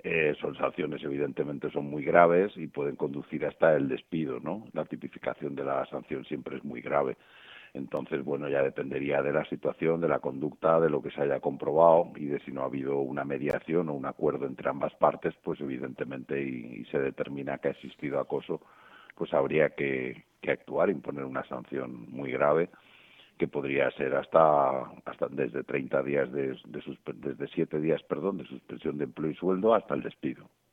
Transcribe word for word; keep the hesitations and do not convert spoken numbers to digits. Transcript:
Eh, son sanciones, evidentemente, son muy graves y pueden conducir hasta el despido, ¿no? La tipificación de la sanción siempre es muy grave. Entonces, bueno, ya dependería de la situación, de la conducta, de lo que se haya comprobado y de si no ha habido una mediación o un acuerdo entre ambas partes, pues evidentemente y, y se determina que ha existido acoso, pues habría que, que actuar, imponer una sanción muy grave que podría ser hasta hasta desde treinta días de, de suspe- desde siete días, perdón, de suspensión de empleo y sueldo hasta el despido.